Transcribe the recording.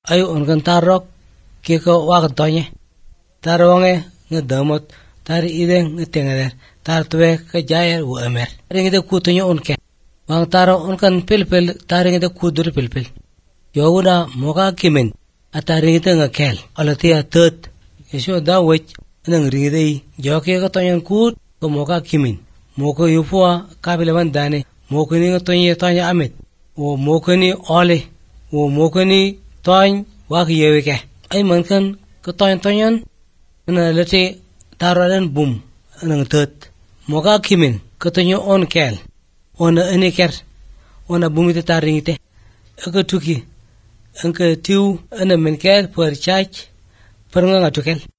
ayo on kan tarok ke ko wa ka tonye taronge ngadamot tar ideng ngetengader tar twe ka jayer wa amer ringide kutunyo on ke wang taro on kan pelpel taringide kudur pelpel yowuna moka kimen ataringide ngakel alatia tot yeso dawech nang ringide joke ka tonyen kut ko moka kimen moko yufua kabileman dane moko ni tonye tonye amet wo moko ni ole wo moko ni tony wa yeweke ay man kan ko tonyen na lete tarolen bum nang tot moka kimen ko tonyo on kel ona eniker ona bumite taringite aga tuki anka tiu ana menkel per chach per nga tukel